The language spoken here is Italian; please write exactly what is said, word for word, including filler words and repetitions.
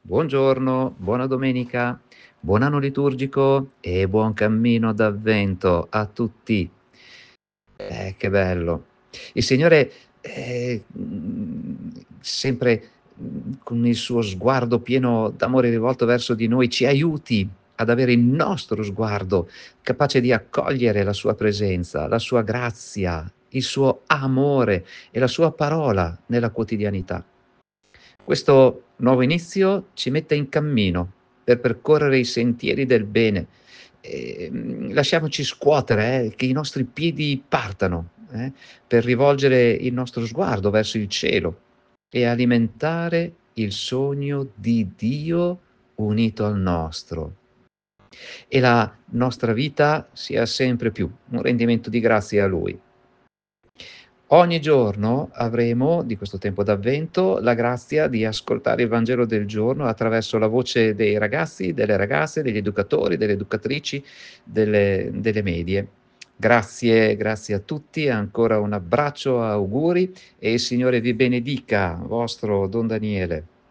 Buongiorno, buona domenica, buon anno liturgico e buon cammino d'Avvento a tutti. Eh, che bello. Il Signore, ehm, mhmm, sempre, mhmm, con il suo sguardo pieno d'amore rivolto verso di noi, ci aiuti ad avere il nostro sguardo capace di accogliere la sua presenza, la sua grazia, il suo amore e la sua parola nella quotidianità. Questo nuovo inizio ci mette in cammino per percorrere i sentieri del bene. Ehm, lasciamoci scuotere, eh, che i nostri piedi partano, eh, per rivolgere il nostro sguardo verso il cielo e alimentare il sogno di Dio unito al nostro. E la nostra vita sia sempre più un rendimento di grazie a Lui. Ogni giorno avremo, di questo tempo d'Avvento, la grazia di ascoltare il Vangelo del giorno attraverso la voce dei ragazzi, delle ragazze, degli educatori, delle educatrici, delle delle medie. Grazie, grazie a tutti, ancora un abbraccio, auguri e il Signore vi benedica, vostro Don Daniele.